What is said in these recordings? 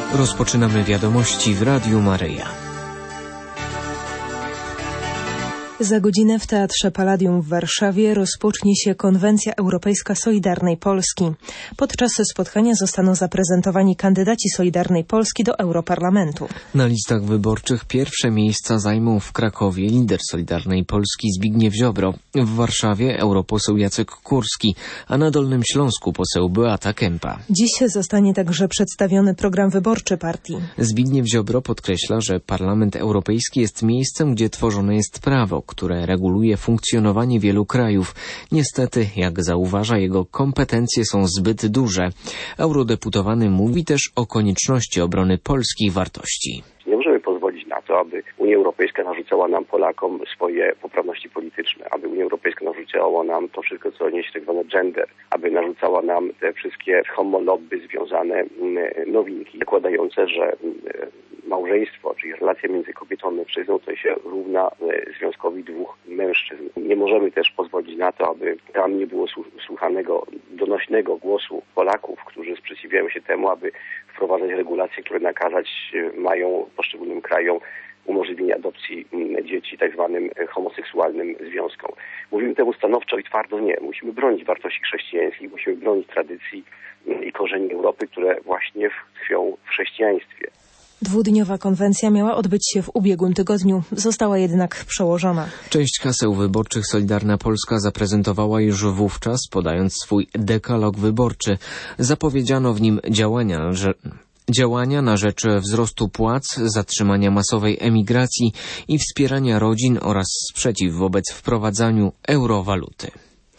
Rozpoczynamy wiadomości w Radiu Maryja. Za godzinę w Teatrze Palladium w Warszawie rozpocznie się Konwencja Europejska Solidarnej Polski. Podczas spotkania zostaną zaprezentowani kandydaci Solidarnej Polski do Europarlamentu. Na listach wyborczych pierwsze miejsca zajmą w Krakowie lider Solidarnej Polski Zbigniew Ziobro, w Warszawie europoseł Jacek Kurski, a na Dolnym Śląsku poseł Beata Kempa. Dziś zostanie także przedstawiony program wyborczy partii. Zbigniew Ziobro podkreśla, że Parlament Europejski jest miejscem, gdzie tworzone jest prawo, które reguluje funkcjonowanie wielu krajów. Niestety, jak zauważa, jego kompetencje są zbyt duże. Eurodeputowany mówi też o konieczności obrony polskich wartości. Nie możemy pozwolić na to, aby Unia Europejska narzucała nam, Polakom, swoje poprawności polityczne, aby Unia Europejska narzucała nam to wszystko, co niesie tak zwane gender, aby narzucała nam te wszystkie homolobby związane nowinki, zakładające, że małżeństwo, czyli relacja między kobietą a mężczyzną, to się równa związkowi dwóch mężczyzn. Nie możemy też pozwolić na to, aby tam nie było słuchanego, donośnego głosu Polaków, którzy sprzeciwiają się temu, aby wprowadzać regulacje, które nakazać mają poszczególnym krajom umożliwienie adopcji dzieci tak zwanym homoseksualnym związkom. Mówimy temu stanowczo i twardo nie. Musimy bronić wartości chrześcijańskich, musimy bronić tradycji i korzeni Europy, które właśnie tkwią w chrześcijaństwie. Dwudniowa konwencja miała odbyć się w ubiegłym tygodniu, została jednak przełożona. Część haseł wyborczych Solidarna Polska zaprezentowała już wówczas, podając swój dekalog wyborczy. Zapowiedziano w nim działania na rzecz wzrostu płac, zatrzymania masowej emigracji i wspierania rodzin oraz sprzeciw wobec wprowadzaniu eurowaluty.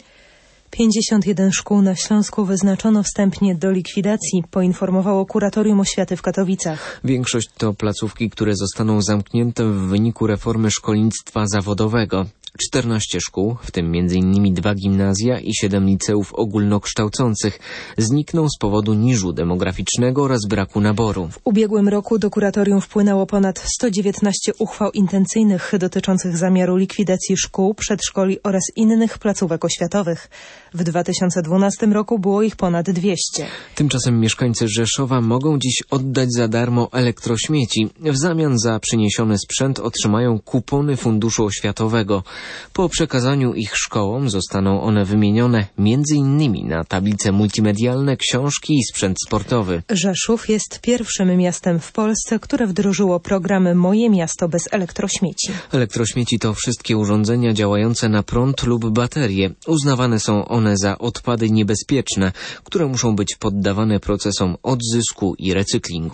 51 szkół na Śląsku wyznaczono wstępnie do likwidacji, poinformowało Kuratorium Oświaty w Katowicach. Większość to placówki, które zostaną zamknięte w wyniku reformy szkolnictwa zawodowego. 14 szkół, w tym m.in. 2 gimnazja i 7 liceów ogólnokształcących, znikną z powodu niżu demograficznego oraz braku naboru. W ubiegłym roku do kuratorium wpłynęło ponad 119 uchwał intencyjnych dotyczących zamiaru likwidacji szkół, przedszkoli oraz innych placówek oświatowych. W 2012 roku było ich ponad 200. Tymczasem mieszkańcy Rzeszowa mogą dziś oddać za darmo elektrośmieci. W zamian za przyniesiony sprzęt otrzymają kupony Funduszu Oświatowego. Po przekazaniu ich szkołom zostaną one wymienione m.in. na tablice multimedialne, książki i sprzęt sportowy. Rzeszów jest pierwszym miastem w Polsce, które wdrożyło program Moje Miasto bez elektrośmieci. Elektrośmieci to wszystkie urządzenia działające na prąd lub baterie. Uznawane są one za odpady niebezpieczne, które muszą być poddawane procesom odzysku i recyklingu.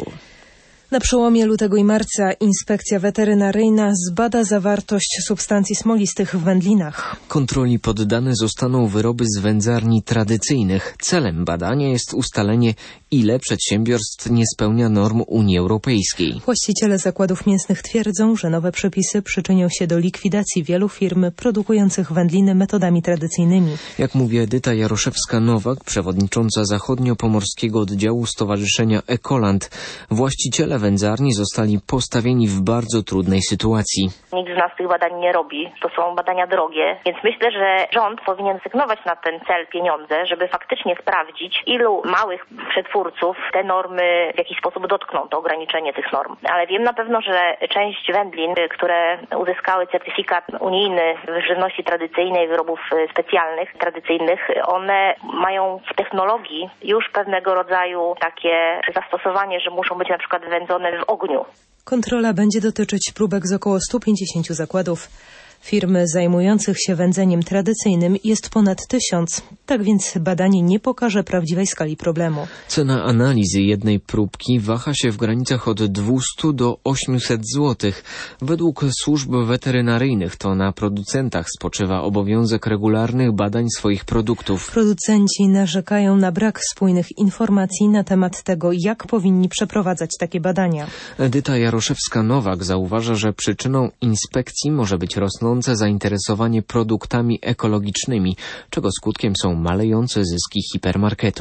Na przełomie lutego i marca Inspekcja Weterynaryjna zbada zawartość substancji smolistych w wędlinach. Kontroli poddane zostaną wyroby z wędzarni tradycyjnych. Celem badania jest ustalenie, ile przedsiębiorstw nie spełnia norm Unii Europejskiej. Właściciele zakładów mięsnych twierdzą, że nowe przepisy przyczynią się do likwidacji wielu firm produkujących wędliny metodami tradycyjnymi. Jak mówi Edyta Jaroszewska-Nowak, przewodnicząca zachodnio-pomorskiego oddziału Stowarzyszenia Ekoland, właściciele wędzarni zostali postawieni w bardzo trudnej sytuacji. Nikt z nas tych badań nie robi. To są badania drogie, więc myślę, że rząd powinien sygnować na ten cel pieniądze, żeby faktycznie sprawdzić, ilu małych przetwórców te normy w jakiś sposób dotkną, to ograniczenie tych norm. Ale wiem na pewno, że część wędlin, które uzyskały certyfikat unijny w żywności tradycyjnej, wyrobów specjalnych, tradycyjnych, one mają w technologii już pewnego rodzaju takie zastosowanie, że muszą być na przykład wędzone w ogniu. Kontrola będzie dotyczyć próbek z około 150 zakładów. Firmy zajmujących się wędzeniem tradycyjnym jest ponad 1000. Tak więc badanie nie pokaże prawdziwej skali problemu. Cena analizy jednej próbki waha się w granicach od 200 do 800 zł. Według służb weterynaryjnych to na producentach spoczywa obowiązek regularnych badań swoich produktów. Producenci narzekają na brak spójnych informacji na temat tego, jak powinni przeprowadzać takie badania. Edyta Jaroszewska-Nowak zauważa, że przyczyną inspekcji może być rosnące zainteresowanie produktami ekologicznymi, czego skutkiem są malejące zyski hipermarketów.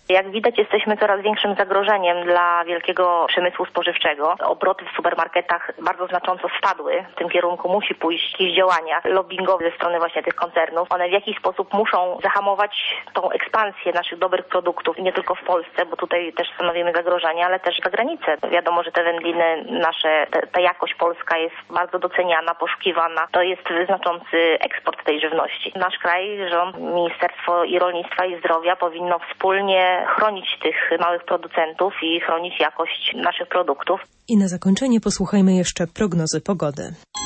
Jak widać, jesteśmy coraz większym zagrożeniem dla wielkiego przemysłu spożywczego. Obroty w supermarketach bardzo znacząco spadły. W tym kierunku musi pójść jakieś działania lobbingowe ze strony właśnie tych koncernów. One w jakiś sposób muszą zahamować tą ekspansję naszych dobrych produktów, nie tylko w Polsce, bo tutaj też stanowimy zagrożenie, ale też za granicę. Wiadomo, że te wędliny nasze, ta jakość polska jest bardzo doceniana, poszukiwana. To jest znaczący eksport tej żywności. Nasz kraj, rząd, Ministerstwo i Rolnictwa i Zdrowia powinno wspólnie chronić tych małych producentów i chronić jakość naszych produktów. I na zakończenie posłuchajmy jeszcze prognozy pogody.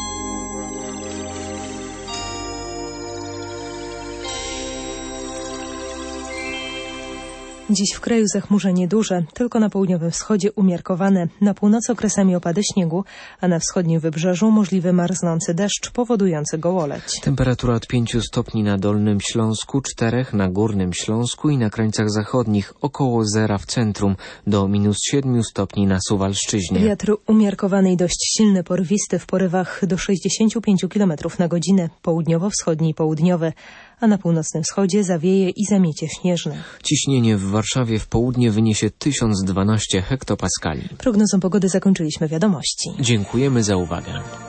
Dziś w kraju zachmurzenie duże, tylko na południowym wschodzie umiarkowane, na północy okresami opady śniegu, a na wschodnim wybrzeżu możliwy marznący deszcz powodujący gołoleć. Temperatura od 5 stopni na Dolnym Śląsku, 4 na Górnym Śląsku i na krańcach zachodnich, około 0 w centrum, do -7 stopni na Suwalszczyźnie. Wiatr umiarkowany i dość silny, porwisty w porywach do 65 km na godzinę, południowo-wschodni i południowy, a na północnym wschodzie zawieje i zamiecie śnieżne. Ciśnienie w Warszawie w południe wyniesie 1012 hektopaskali. Prognozą pogody zakończyliśmy wiadomości. Dziękujemy za uwagę.